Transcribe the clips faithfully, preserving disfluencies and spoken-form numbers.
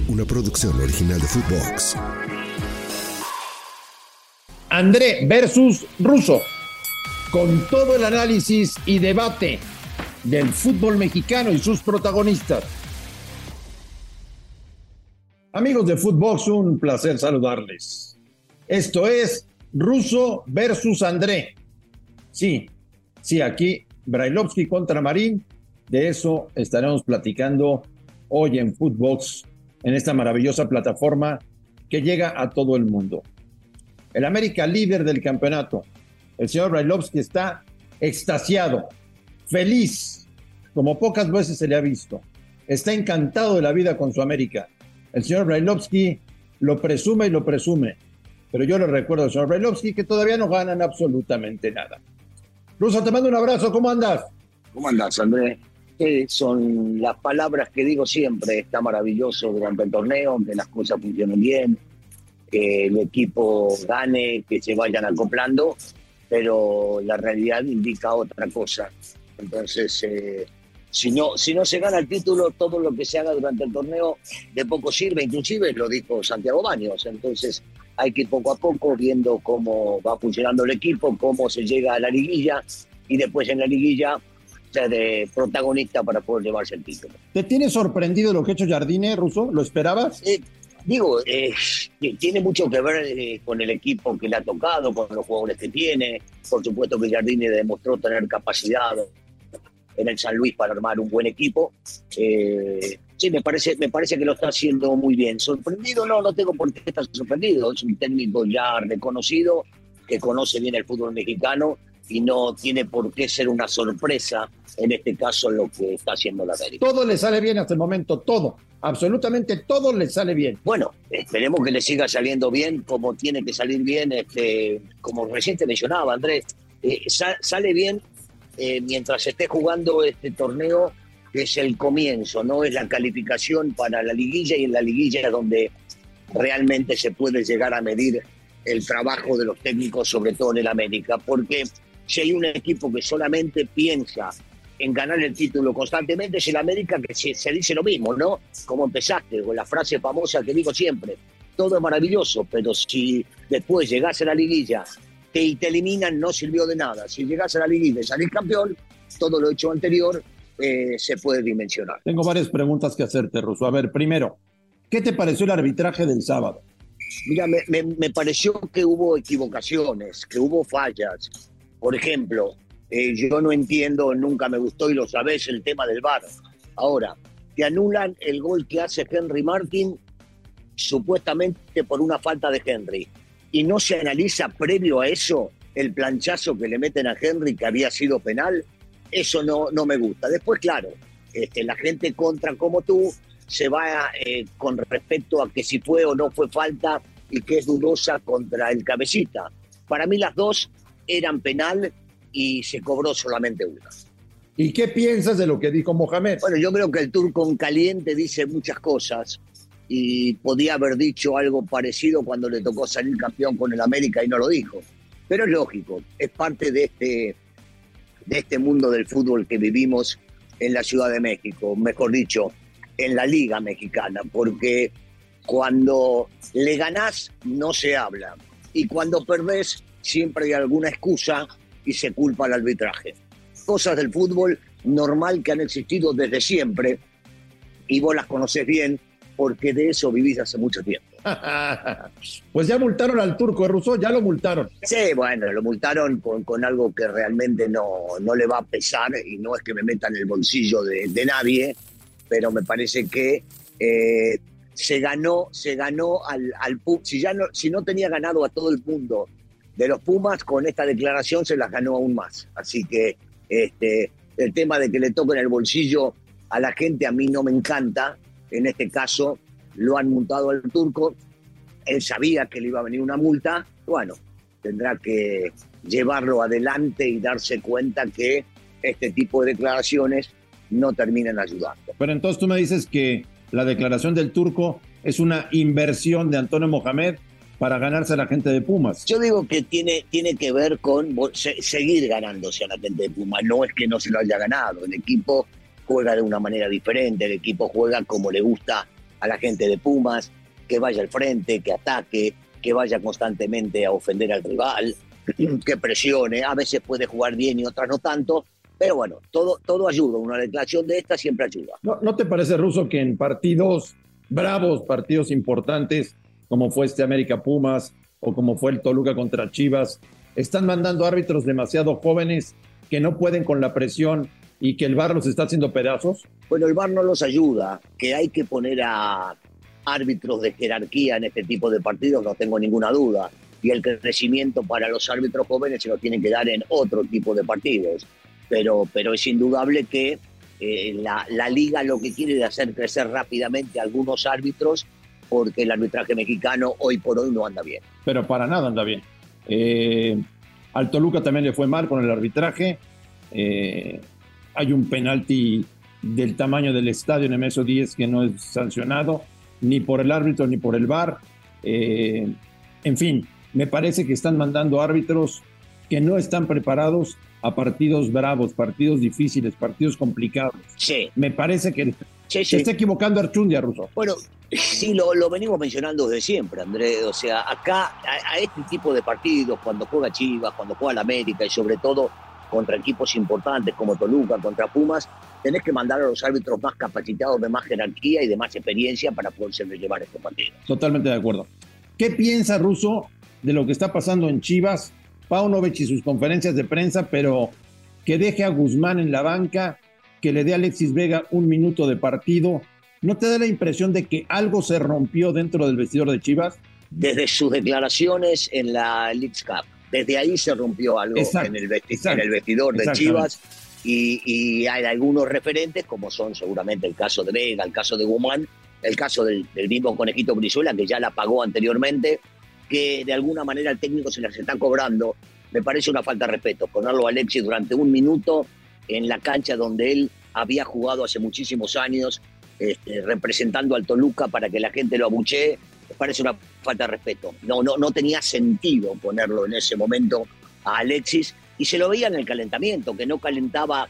una producción original de Footbox. André versus Russo, con todo el análisis y debate del fútbol mexicano y sus protagonistas. Amigos de Footbox, un placer saludarles. Esto es Russo versus André. Sí, sí, aquí Brailovsky contra Marín. De eso estaremos platicando hoy en Footbox, en esta maravillosa plataforma que llega a todo el mundo. El América líder del campeonato. El señor Brailovsky está extasiado, feliz, como pocas veces se le ha visto. Está encantado de la vida con su América. El señor Brailovsky lo presume y lo presume. Pero yo le recuerdo al señor Brailovsky que todavía no ganan absolutamente nada. Russo, te mando un abrazo. ¿Cómo andas? ¿Cómo andás, Andrés? Eh, son las palabras que digo siempre. Está maravilloso durante el torneo, que las cosas funcionen bien, que el equipo gane, que se vayan acoplando, pero la realidad indica otra cosa. Entonces, eh, si no, si no se gana el título, todo lo que se haga durante el torneo de poco sirve, inclusive lo dijo Santiago Baños. Entonces hay que ir poco a poco viendo cómo va funcionando el equipo, cómo se llega a la liguilla y después en la liguilla ser de protagonista para poder llevarse el título. ¿Te tiene sorprendido lo que ha hecho Jardine, Russo? ¿Lo esperabas? Eh, digo, eh, tiene mucho que ver eh, con el equipo que le ha tocado, con los jugadores que tiene. Por supuesto que Jardine demostró tener capacidad en el San Luis para armar un buen equipo. Eh, sí, me parece, me parece que lo está haciendo muy bien. ¿Sorprendido? No, no tengo por qué estar sorprendido. Es un técnico ya reconocido, que conoce bien el fútbol mexicano y no tiene por qué ser una sorpresa, en este caso, lo que está haciendo la América. Todo le sale bien hasta el momento, todo. Absolutamente todo le sale bien. Bueno, esperemos que le siga saliendo bien, como tiene que salir bien, este, como recién te mencionaba, Andrés. Eh, sa- sale bien eh, mientras esté jugando este torneo, que es el comienzo, ¿no? Es la calificación para la liguilla, y en la liguilla es donde realmente se puede llegar a medir el trabajo de los técnicos, sobre todo en el América, porque si hay un equipo que solamente piensa en ganar el título constantemente, es el América, que se, se dice lo mismo, ¿no? Como empezaste, con la frase famosa que digo siempre: todo es maravilloso, pero si después llegás a la liguilla te, y te eliminan, no sirvió de nada. Si llegás a la liguilla y salís campeón, todo lo hecho anterior eh, se puede dimensionar. Tengo varias preguntas que hacerte, Russo. A ver, primero, ¿qué te pareció el arbitraje del sábado? Mira, me, me, me pareció que hubo equivocaciones, que hubo fallas. Por ejemplo, eh, yo no entiendo, nunca me gustó, y lo sabés, el tema del V A R. Ahora, te anulan el gol que hace Henry Martin, supuestamente por una falta de Henry, y no se analiza previo a eso el planchazo que le meten a Henry, que había sido penal. Eso no, no me gusta. Después, claro, este, la gente contra como tú se va eh, con respecto a que si fue o no fue falta, y que es dudosa contra el Cabecita. Para mí las dos eran penal y se cobró solamente una. ¿Y qué piensas de lo que dijo Mohamed? Bueno, yo creo que el turco en caliente dice muchas cosas y podía haber dicho algo parecido cuando le tocó salir campeón con el América y no lo dijo. Pero es lógico, es parte de este, de este mundo del fútbol que vivimos en la Ciudad de México, mejor dicho, en la Liga Mexicana, porque cuando le ganás no se habla, y cuando perdés siempre hay alguna excusa y se culpa al arbitraje. Cosas del fútbol normal que han existido desde siempre, y vos las conocés bien porque de eso vivís hace mucho tiempo. Pues ya multaron al turco, Russo, ya lo multaron. Sí, bueno, lo multaron con, con algo que realmente no, no le va a pesar, y no es que me meta en el bolsillo de, de nadie, pero me parece que eh, se ganó, se ganó al, al si ya no, si no tenía ganado a todo el mundo de los Pumas, con esta declaración se las ganó aún más. Así que este, el tema de que le toquen el bolsillo a la gente a mí no me encanta. En este caso lo han multado al turco, él sabía que le iba a venir una multa, bueno, tendrá que llevarlo adelante y darse cuenta que este tipo de declaraciones no terminan ayudando. Pero entonces tú me dices que la declaración del turco es una inversión de Antonio Mohamed para ganarse a la gente de Pumas. Yo digo que tiene, tiene que ver con se, seguir ganándose a la gente de Pumas, no es que no se lo haya ganado, el equipo juega de una manera diferente, el equipo juega como le gusta a la gente de Pumas, que vaya al frente, que ataque, que vaya constantemente a ofender al rival, que presione. A veces puede jugar bien y otras no tanto, pero bueno, todo, todo ayuda. Una declaración de esta siempre ayuda. ¿No, ¿No te parece, Russo, que en partidos bravos, partidos importantes, como fue este América Pumas o como fue el Toluca contra Chivas, están mandando árbitros demasiado jóvenes que no pueden con la presión y que el V A R los está haciendo pedazos? Bueno, el V A R no los ayuda, que hay que poner a árbitros de jerarquía en este tipo de partidos, no tengo ninguna duda, y el crecimiento para los árbitros jóvenes se lo tienen que dar en otro tipo de partidos, pero, pero es indudable que eh, la, la liga lo que quiere es hacer crecer rápidamente a algunos árbitros, porque el arbitraje mexicano hoy por hoy no anda bien. Pero para nada anda bien. Eh, al Toluca también le fue mal con el arbitraje. Eh, hay un penalti del tamaño del estadio en M S diez que no es sancionado, ni por el árbitro ni por el V A R. Eh, en fin, me parece que están mandando árbitros que no están preparados a partidos bravos, partidos difíciles, partidos complicados. Sí. Me parece que sí, sí. se está equivocando Archundia, Russo. Bueno, sí, lo, lo venimos mencionando desde siempre, Andrés. O sea, acá, a, a este tipo de partidos, cuando juega Chivas, cuando juega la América y sobre todo contra equipos importantes como Toluca, contra Pumas, tenés que mandar a los árbitros más capacitados, de más jerarquía y de más experiencia para poder llevar estos partidos. Totalmente de acuerdo. ¿Qué piensa, Russo, de lo que está pasando en Chivas? Paunovic y sus conferencias de prensa, pero que deje a Guzmán en la banca, que le dé a Alexis Vega un minuto de partido. ¿No te da la impresión de que algo se rompió dentro del vestidor de Chivas? Desde sus declaraciones en la Leagues Cup. Desde ahí se rompió algo exacto, en, el vesti- en el vestidor de Chivas y, y hay algunos referentes, como son seguramente el caso de Vega, el caso de Guzmán, el caso del, del mismo Conejito Brizuela, que ya la pagó anteriormente, que de alguna manera el técnico se las está cobrando. Me parece una falta de respeto ponerlo a Alexis durante un minuto en la cancha donde él había jugado hace muchísimos años, este, representando al Toluca para que la gente lo abuchee. Me parece una falta de respeto. No, no, no tenía sentido ponerlo en ese momento a Alexis, y se lo veía en el calentamiento, que no calentaba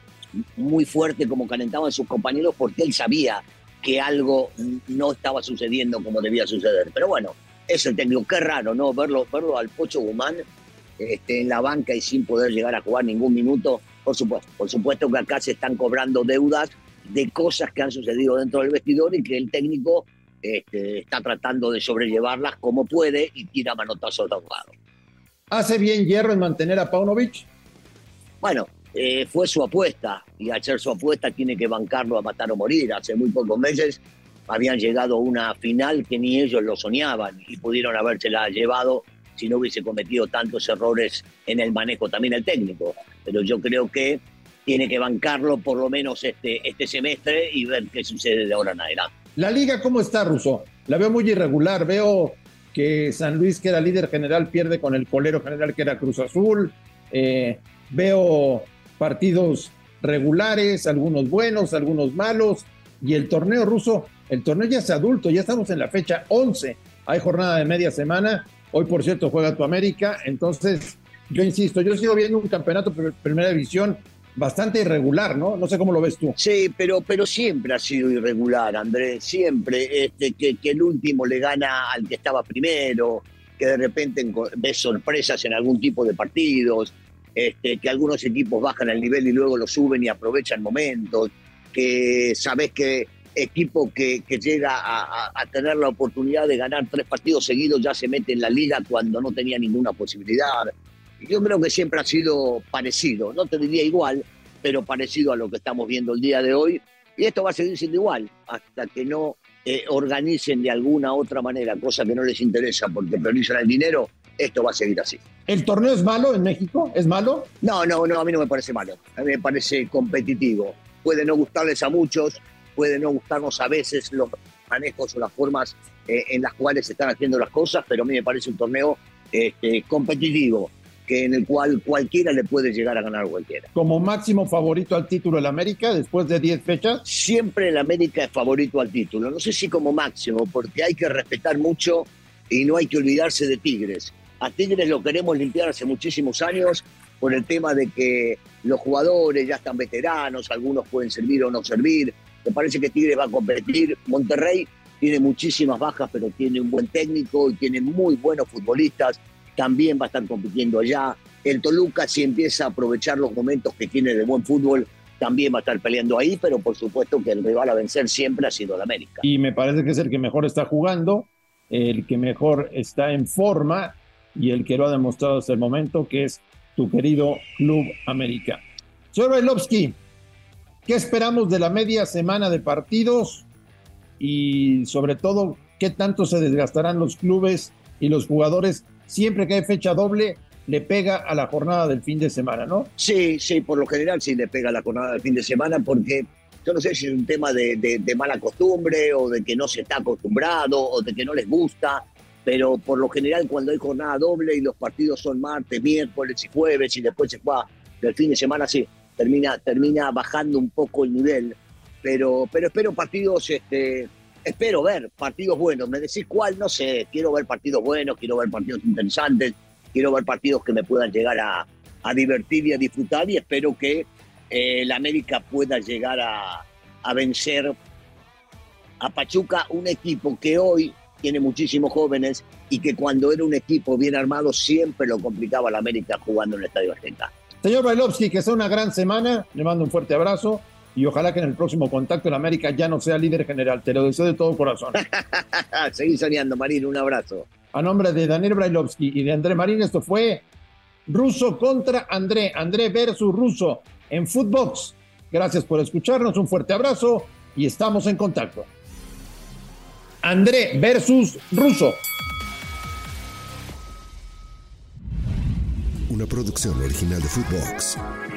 muy fuerte como calentaban sus compañeros, porque él sabía que algo no estaba sucediendo como debía suceder. Pero bueno, es el técnico. Qué raro, ¿no? Verlo, verlo al Pocho Guzmán este, en la banca y sin poder llegar a jugar ningún minuto. Por supuesto, por supuesto que acá se están cobrando deudas de cosas que han sucedido dentro del vestidor y que el técnico Este, está tratando de sobrellevarlas como puede y tira manotazos de ahogado. ¿Hace bien Hierro en mantener a Paunovic? Bueno, eh, fue su apuesta, y al ser su apuesta tiene que bancarlo a matar o morir. Hace muy pocos meses habían llegado a una final que ni ellos lo soñaban y pudieron habérsela llevado si no hubiese cometido tantos errores en el manejo también el técnico. Pero yo creo que tiene que bancarlo por lo menos este, este semestre y ver qué sucede de ahora en adelante. ¿La liga cómo está, Russo? La veo muy irregular. Veo que San Luis, que era líder general, pierde con el colero general, que era Cruz Azul. Eh, veo partidos regulares, algunos buenos, algunos malos. Y el torneo, Russo, el torneo ya es adulto. Ya estamos en la fecha once. Hay jornada de media semana. Hoy, por cierto, juega tu América. Entonces, yo insisto, yo sigo viendo un campeonato de primera división bastante irregular, ¿no? No sé cómo lo ves tú. Sí, pero, pero siempre ha sido irregular, Andrés, siempre. Este, que, que el último le gana al que estaba primero, que de repente ves sorpresas en algún tipo de partidos, este, que algunos equipos bajan el nivel y luego lo suben y aprovechan momentos, que sabes que equipo que, que llega a, a, a tener la oportunidad de ganar tres partidos seguidos ya se mete en la liga cuando no tenía ninguna posibilidad. Yo creo que siempre ha sido parecido, no te diría igual, pero parecido a lo que estamos viendo el día de hoy. Y esto va a seguir siendo igual, hasta que no eh, organicen de alguna otra manera, cosa que no les interesa porque priorizan el dinero, esto va a seguir así. ¿El torneo es malo en México? ¿Es malo? No, no, no, a mí no me parece malo. A mí me parece competitivo. Puede no gustarles a muchos, puede no gustarnos a veces los manejos o las formas eh, en las cuales se están haciendo las cosas, pero a mí me parece un torneo este, competitivo, que en el cual cualquiera le puede llegar a ganar a cualquiera. ¿Como máximo favorito al título el América después de diez fechas? Siempre el América es favorito al título. No sé si como máximo, porque hay que respetar mucho y no hay que olvidarse de Tigres. A Tigres lo queremos limpiar hace muchísimos años por el tema de que los jugadores ya están veteranos, algunos pueden servir o no servir. Me parece que Tigres va a competir. Monterrey tiene muchísimas bajas, pero tiene un buen técnico y tiene muy buenos futbolistas, también va a estar compitiendo allá. El Toluca, si empieza a aprovechar los momentos que tiene de buen fútbol, también va a estar peleando ahí, pero por supuesto que el rival a vencer siempre ha sido el América. Y me parece que es el que mejor está jugando, el que mejor está en forma y el que lo ha demostrado hasta el momento, que es tu querido Club América. Señor Brailovsky, ¿qué esperamos de la media semana de partidos? Y sobre todo, ¿qué tanto se desgastarán los clubes y los jugadores siempre que hay fecha doble? Le pega a la jornada del fin de semana, ¿no? Sí, sí, por lo general sí le pega a la jornada del fin de semana, porque yo no sé si es un tema de, de, de mala costumbre o de que no se está acostumbrado o de que no les gusta, pero por lo general cuando hay jornada doble y los partidos son martes, miércoles y jueves y después se juega del fin de semana, sí, termina, termina bajando un poco el nivel, pero, pero espero partidos, este, espero ver partidos buenos. Me decís cuál, no sé, quiero ver partidos buenos, quiero ver partidos interesantes, quiero ver partidos que me puedan llegar a, a divertir y a disfrutar, y espero que eh, el América pueda llegar a, a vencer a Pachuca, un equipo que hoy tiene muchísimos jóvenes y que cuando era un equipo bien armado siempre lo complicaba la América jugando en el Estadio Azteca. Señor Brailovsky, que sea una gran semana, le mando un fuerte abrazo y ojalá que en el próximo contacto el América ya no sea líder general, te lo deseo de todo corazón. Seguí soñando, Marín, un abrazo. A nombre de Daniel Brailovsky y de André Marín, esto fue Russo contra André, André versus Russo en Footbox. Gracias por escucharnos, un fuerte abrazo y estamos en contacto. André versus Russo. Una producción original de Footbox.